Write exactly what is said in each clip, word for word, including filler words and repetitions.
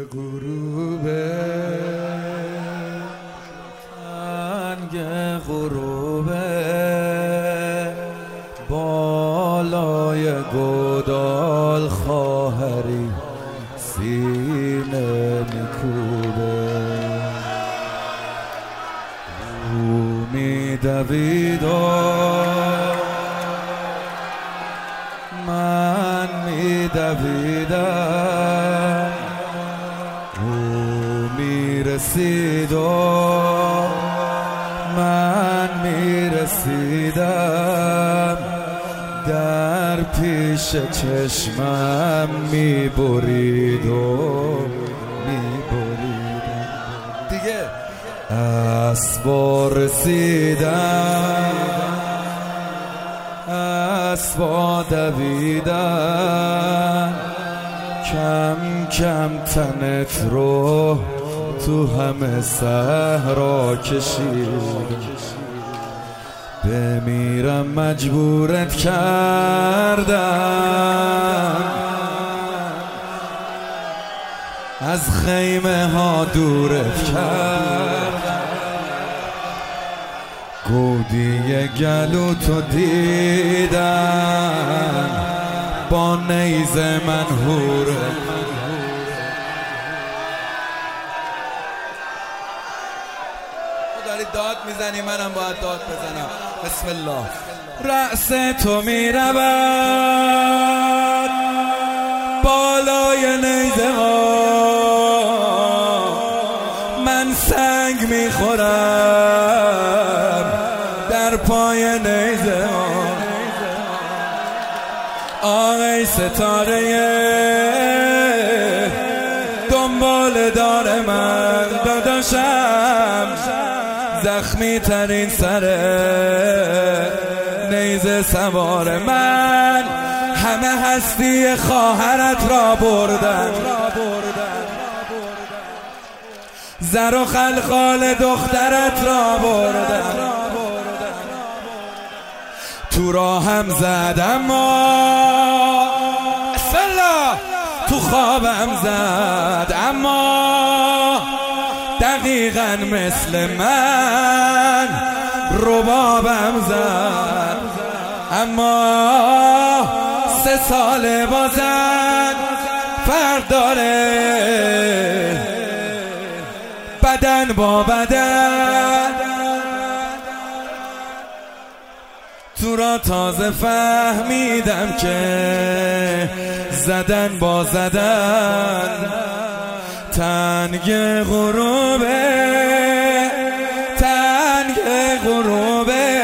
غروبه تنگ غروبه بالای گودال خواهری سینه میکوبه او میدوید و من میدویدم او میرسید و من میرسیدم در پیش چشمم میبرید و میبریدم دیگه اسبا رسیدم اسبا دویدن کم کم تنت رو تو همه صحرا کشید بمیرم مجبورت کردم از خیمه ها دورت کردم گودی گلو تو دیدم با نیزه منهوره تو داری داد میزنی منم باید داد بزنم بسم الله رأس تو میرود بالای نیزه ها من سنگ میخورم در پای نیزه ها آقای ستاره دنبال دار من داداشم زخمی ترین سر نیزه سوار من همه هستی خواهرت را بردن زر و خلخال دخترت را بردن تو را هم زد اما اصلا تو خوابم زد اما دقیقا مثل من ربابم زد اما سه سال بازن فرق داره بدن با بدن تو را تازه فهمیدم که زدن با زدن تنگ غروبه تنگ غروبه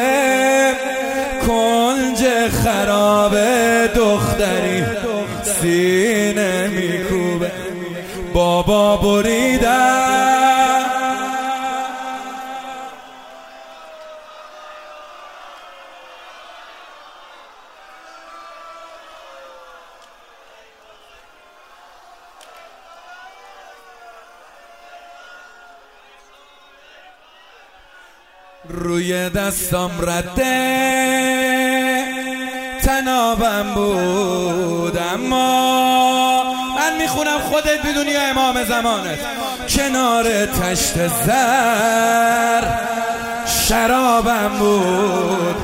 کنج خرابه دختری سینه میکوبه بابا بریدم روی دستم رده تنابم بود اما من میخونم خودت بدونی یا امام زمانت کنار تشت زر شرابم بود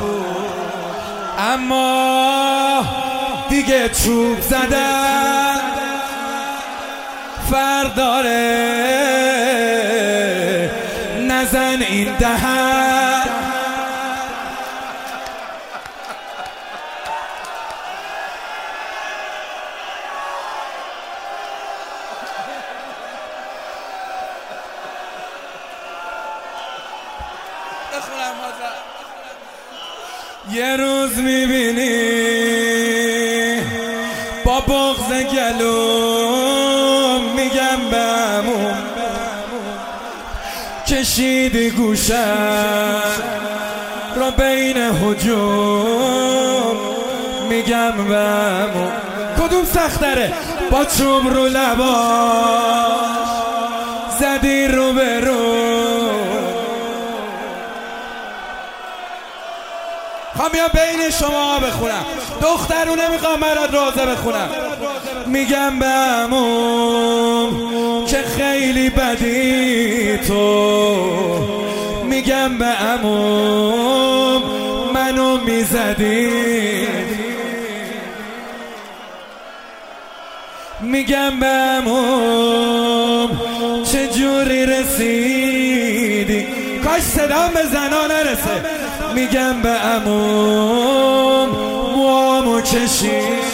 اما دیگه چوب زدن فرق داره نزن این دهن یه روز میبینی با بغض گلوم میگم بمون کشیدی گوشم را بین هجوم میگم بمون کدوم سختره با چوب رو لباش زدی رو به رو خواهم بیا بین شما بخونم دخترونه میخوام برات روزه بخونم میگم به عموم که خیلی بدی تو، میگم به عموم منو میزدی، میگم به عموم چجوری رسیدی، کاش صدام به زنا نرسه، میگم به عموم موامو کشید.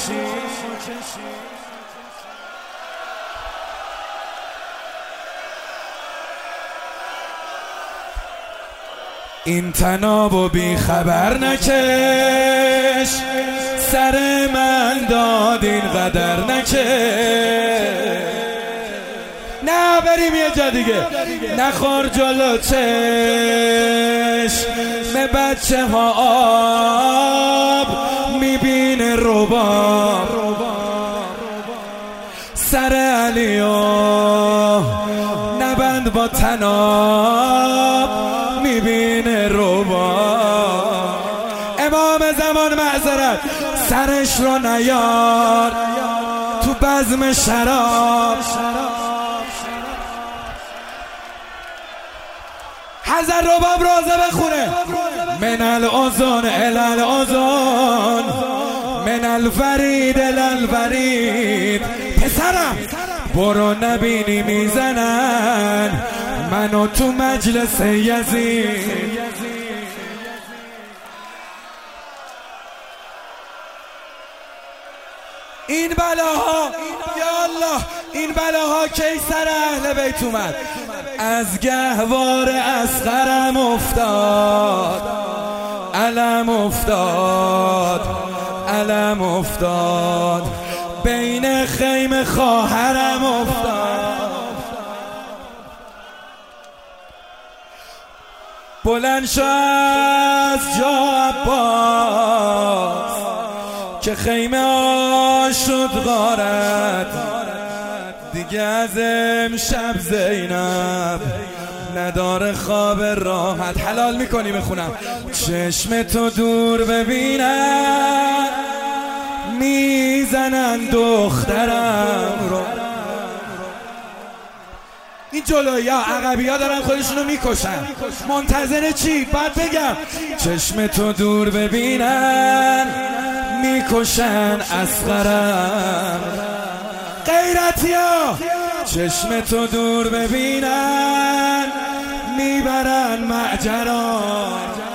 این تنابو بی خبر نکش، سر من داد این قدر نکش. نه بریم یه جا دیگه، نخور جلو چشم بچه ها آب میبینه رباب، سر علیو نبند با تناب میبینه رباب. امام زمان معذرت سرش رو نیار تو بزم شراب، حضر رباب روزه بخونه. من الاذن الی الاذن، من الفرید الی الفرید. پسرم برو نبینی میزنن منو تو مجلس یزید. این بلاها یا الله، این بلاها کی سر اهل بیت اومد؟ از گهوار اصغرم افتاد، علم افتاد، علم افتاد، بین خیم خواهرم افتاد. بلند شو از جا عباس که خیمه ها شد غارت، دیگه از امشب زینب نداره خواب راحت. حلال میکنی بخونم. چشم تو دور ببینن میزنن دخترم رو. این جلویی ها عقبی ها دارن خودشونو میکشن، منتظر چی؟ بعد بگم چشم تو دور ببینن میکشن اصغرم. غیرتی ها چشم تو دور ببینن میبرن معجران.